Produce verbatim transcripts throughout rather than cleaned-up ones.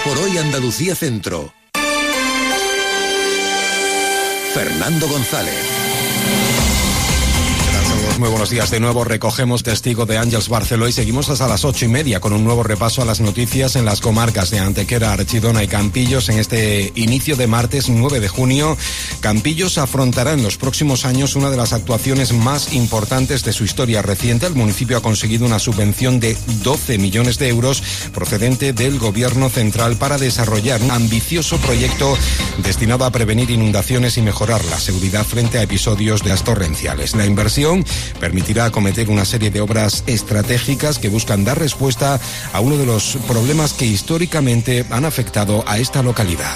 por hoy Andalucía Centro. Fernando González. Muy buenos días de nuevo. Recogemos testigo de Àngels Barceló y seguimos hasta las ocho y media con un nuevo repaso a las noticias en las comarcas de Antequera, Archidona y Campillos en este inicio de martes nueve de junio. Campillos afrontará en los próximos años una de las actuaciones más importantes de su historia reciente. El municipio ha conseguido una subvención de doce millones de euros procedente del Gobierno central para desarrollar un ambicioso proyecto destinado a prevenir inundaciones y mejorar la seguridad frente a episodios de las torrenciales. La inversión permitirá acometer una serie de obras estratégicas que buscan dar respuesta a uno de los problemas que históricamente han afectado a esta localidad.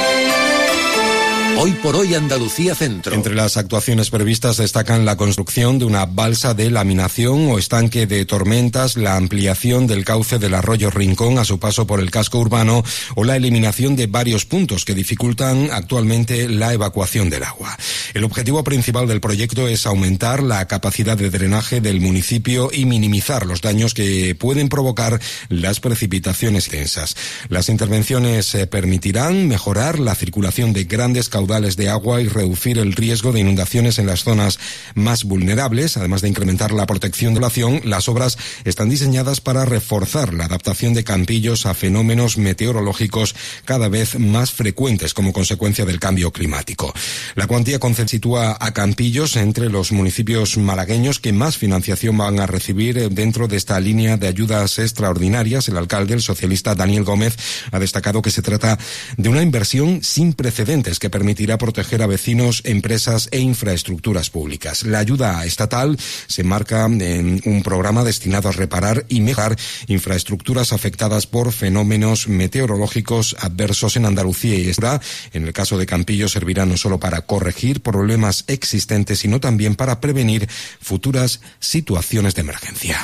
Hoy por hoy Andalucía Centro. Entre las actuaciones previstas destacan la construcción de una balsa de laminación o estanque de tormentas, la ampliación del cauce del arroyo Rincón a su paso por el casco urbano o la eliminación de varios puntos que dificultan actualmente la evacuación del agua. El objetivo principal del proyecto es aumentar la capacidad de drenaje del municipio y minimizar los daños que pueden provocar las precipitaciones densas. Las intervenciones eh, permitirán mejorar la circulación de grandes caudales de agua y reducir el riesgo de inundaciones en las zonas más vulnerables. Además de incrementar la protección de la población, las obras están diseñadas para reforzar la adaptación de Campillos a fenómenos meteorológicos cada vez más frecuentes como consecuencia del cambio climático. La cuantía concedida sitúa a Campillos entre los municipios malagueños que más financiación van a recibir dentro de esta línea de ayudas extraordinarias. El alcalde, el socialista Daniel Gómez, ha destacado que se trata de una inversión sin precedentes que permitirá proteger a vecinos, empresas e infraestructuras públicas. La ayuda estatal se marca en un programa destinado a reparar y mejorar infraestructuras afectadas por fenómenos meteorológicos adversos en Andalucía y Extremadura. En el caso de Campillos servirá no solo para corregir problemas existentes, sino también para prevenir futuras situaciones de emergencia.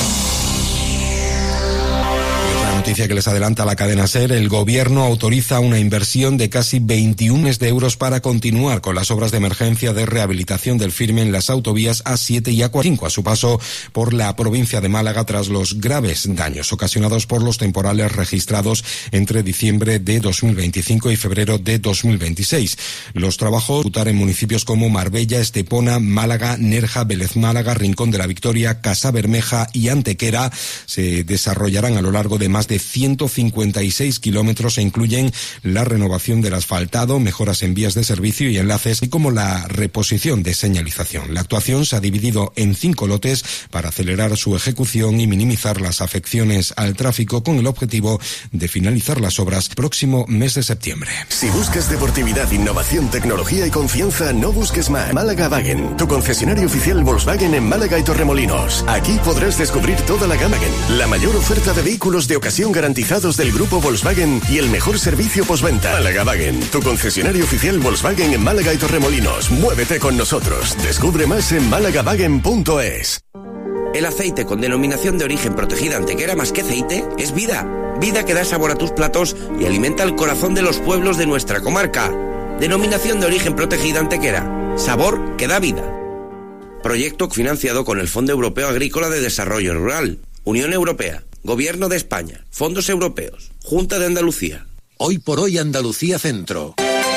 Noticia que les adelanta la cadena SER: el Gobierno autoriza una inversión de casi veintiún millones de euros para continuar con las obras de emergencia de rehabilitación del firme en las autovías A siete y A cuarenta y cinco a su paso por la provincia de Málaga tras los graves daños ocasionados por los temporales registrados entre diciembre de dos mil veinticinco y febrero de dos mil veintiséis. Los trabajos ejecutar en municipios como Marbella, Estepona, Málaga, Nerja, Vélez Málaga, Rincón de la Victoria, Casabermeja y Antequera se desarrollarán a lo largo de más de ciento cincuenta y seis kilómetros e incluyen la renovación del asfaltado, mejoras en vías de servicio y enlaces, y como la reposición de señalización. La actuación se ha dividido en cinco lotes para acelerar su ejecución y minimizar las afecciones al tráfico, con el objetivo de finalizar las obras próximo mes de septiembre. Si buscas deportividad, innovación, tecnología y confianza, no busques más. Málaga Wagen, tu concesionario oficial Volkswagen en Málaga y Torremolinos. Aquí podrás descubrir toda la gama Wagen, la mayor oferta de vehículos de ocasión garantizados del grupo Volkswagen y el mejor servicio postventa. Málaga Wagen, tu concesionario oficial Volkswagen en Málaga y Torremolinos. Muévete con nosotros. Descubre más en málaga wagen punto es. El aceite con denominación de origen protegida Antequera más que aceite es vida. Vida que da sabor a tus platos y alimenta el corazón de los pueblos de nuestra comarca. Denominación de origen protegida Antequera. Sabor que da vida. Proyecto financiado con el Fondo Europeo Agrícola de Desarrollo Rural, Unión Europea, Gobierno de España, fondos europeos, Junta de Andalucía. Hoy por hoy Andalucía Centro.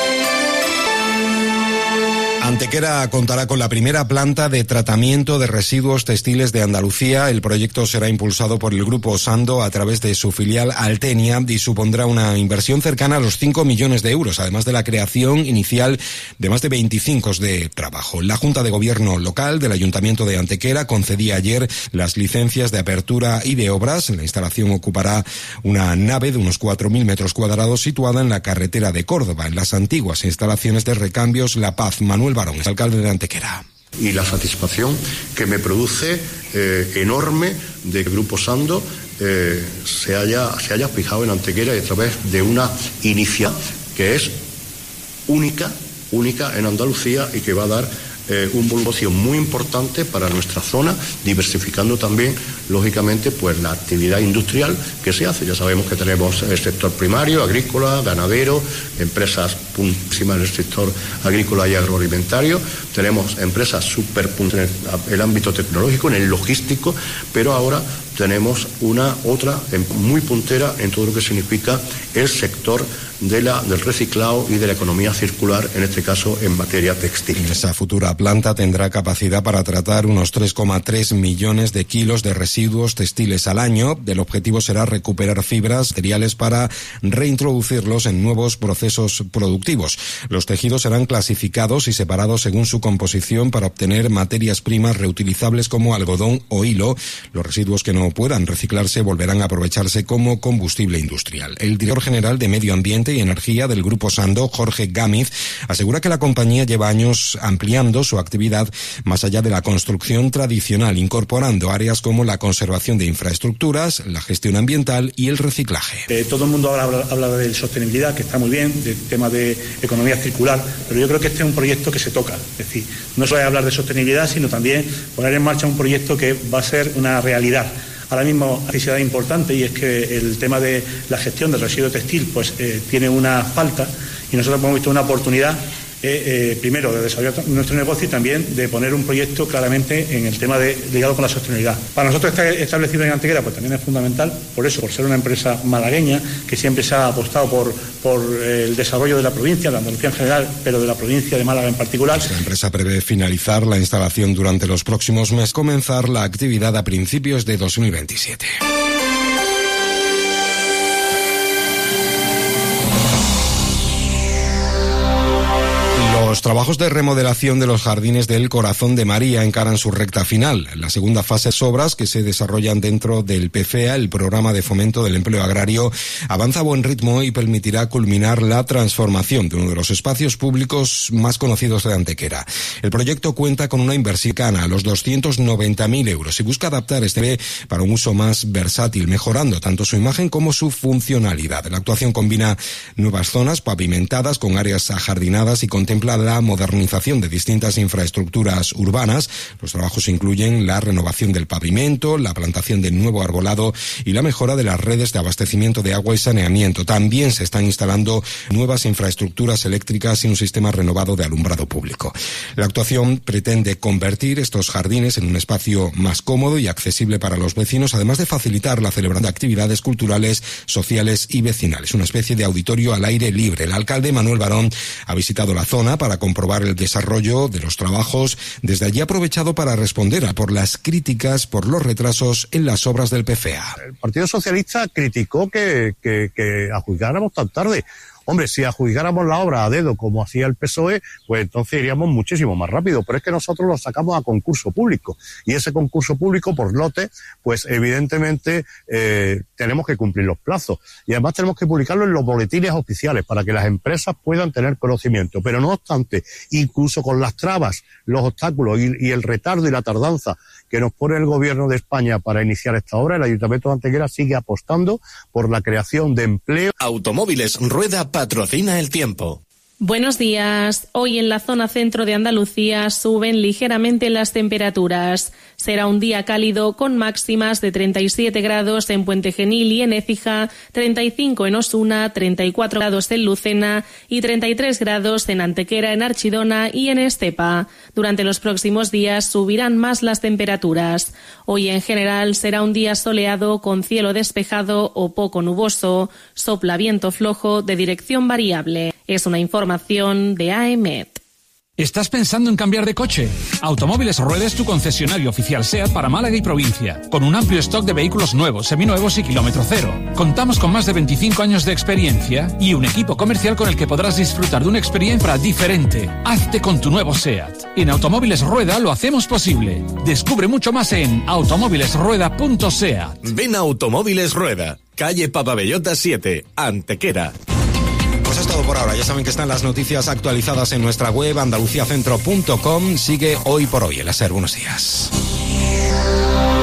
Antequera contará con la primera planta de tratamiento de residuos textiles de Andalucía. El proyecto será impulsado por el Grupo Sando a través de su filial Altenia y supondrá una inversión cercana a los cinco millones de euros, además de la creación inicial de más de veinticinco de trabajo. La Junta de Gobierno local del Ayuntamiento de Antequera concedía ayer las licencias de apertura y de obras. La instalación ocupará una nave de unos cuatro mil metros cuadrados situada en la carretera de Córdoba, en las antiguas instalaciones de Recambios La Paz. Manuel Barón, alcalde de Antequera. Y la satisfacción que me produce eh, enorme de que el Grupo Sando eh, se haya, se haya fijado en Antequera y a través de una iniciativa que es única, única en Andalucía y que va a dar eh, un negocio muy importante para nuestra zona, diversificando también, lógicamente, pues la actividad industrial que se hace. Ya sabemos que tenemos el sector primario, agrícola, ganadero, empresas puntísimas en el sector agrícola y agroalimentario, tenemos empresas súper en el ámbito tecnológico, en el logístico, pero ahora tenemos una otra muy puntera en todo lo que significa el sector de la, del reciclado y de la economía circular, en este caso en materia textil. Esa futura planta tendrá capacidad para tratar unos tres coma tres millones de kilos de residuos textiles al año. El objetivo será recuperar fibras, materiales para reintroducirlos en nuevos procesos productivos. Los tejidos serán clasificados y separados según su composición para obtener materias primas reutilizables como algodón o hilo. Los residuos que no puedan reciclarse volverán a aprovecharse como combustible industrial. El director general de Medio Ambiente y Energía del Grupo Sando, Jorge Gámez, asegura que la compañía lleva años ampliando su actividad más allá de la construcción tradicional, incorporando áreas como la conservación de infraestructuras, la gestión ambiental y el reciclaje. Eh, todo el mundo habla, habla de sostenibilidad, que está muy bien, del tema de economía circular, pero yo creo que este es un proyecto que se toca. Es decir, no solo es hablar de sostenibilidad, sino también poner en marcha un proyecto que va a ser una realidad. Ahora mismo hay necesidad importante, y es que el tema de la gestión del residuo textil pues eh, tiene una falta, y nosotros hemos visto una oportunidad eh, eh, primero de desarrollar nuestro negocio y también de poner un proyecto claramente en el tema de ligado con la sostenibilidad. Para nosotros estar establecido en Antequera pues también es fundamental, por eso, por ser una empresa malagueña que siempre se ha apostado por, por el desarrollo de la provincia, de Andalucía en general, pero de la provincia de Málaga en particular. La empresa prevé finalizar la instalación durante los próximos meses, comenzar la actividad a principios de dos mil veintisiete. Los trabajos de remodelación de los jardines del Corazón de María encaran su recta final. La segunda fase de obras que se desarrollan dentro del P F E A, el Programa de Fomento del Empleo Agrario, avanza a buen ritmo y permitirá culminar la transformación de uno de los espacios públicos más conocidos de Antequera. El proyecto cuenta con una inversión cercana a los doscientos noventa mil euros y busca adaptar este para un uso más versátil, mejorando tanto su imagen como su funcionalidad. La actuación combina nuevas zonas pavimentadas con áreas ajardinadas y contempla la modernización de distintas infraestructuras urbanas. Los trabajos incluyen la renovación del pavimento, la plantación de nuevo arbolado y la mejora de las redes de abastecimiento de agua y saneamiento. También se están instalando nuevas infraestructuras eléctricas y un sistema renovado de alumbrado público. La actuación pretende convertir estos jardines en un espacio más cómodo y accesible para los vecinos, además de facilitar la celebración de actividades culturales, sociales y vecinales. Una especie de auditorio al aire libre. El alcalde Manuel Barón ha visitado la zona para comprobar el desarrollo de los trabajos. Desde allí ha aprovechado para responder a por las críticas por los retrasos en las obras del P F E A. El Partido Socialista criticó que, que, que adjudicáramos tan tarde. Hombre, si adjudicáramos la obra a dedo como hacía el P S O E, pues entonces iríamos muchísimo más rápido. Pero es que nosotros lo sacamos a concurso público. Y ese concurso público, por lote, pues evidentemente eh, tenemos que cumplir los plazos. Y además tenemos que publicarlo en los boletines oficiales para que las empresas puedan tener conocimiento. Pero no obstante, incluso con las trabas, los obstáculos y, y el retardo y la tardanza que nos pone el Gobierno de España para iniciar esta obra, el Ayuntamiento de Antequera sigue apostando por la creación de empleo. Automóviles Rueda patrocina el tiempo. Buenos días. Hoy en la zona centro de Andalucía suben ligeramente las temperaturas. Será un día cálido con máximas de treinta y siete grados en Puente Genil y en Écija, treinta y cinco en Osuna, treinta y cuatro grados en Lucena y treinta y tres grados en Antequera, en Archidona y en Estepa. Durante los próximos días subirán más las temperaturas. Hoy en general será un día soleado con cielo despejado o poco nuboso. Sopla viento flojo de dirección variable. Es una información de A E M E T. ¿Estás pensando en cambiar de coche? Automóviles Rueda es tu concesionario oficial SEAT para Málaga y provincia, con un amplio stock de vehículos nuevos, seminuevos y kilómetro cero. Contamos con más de veinticinco años de experiencia y un equipo comercial con el que podrás disfrutar de una experiencia diferente. Hazte con tu nuevo SEAT. En Automóviles Rueda lo hacemos posible. Descubre mucho más en automóviles rueda punto seat. Ven a Automóviles Rueda, calle Papabellota siete, Antequera. Pues es todo por ahora. Ya saben que están las noticias actualizadas en nuestra web andalucía centro punto com. Sigue Hoy por Hoy, el SER. Buenos días.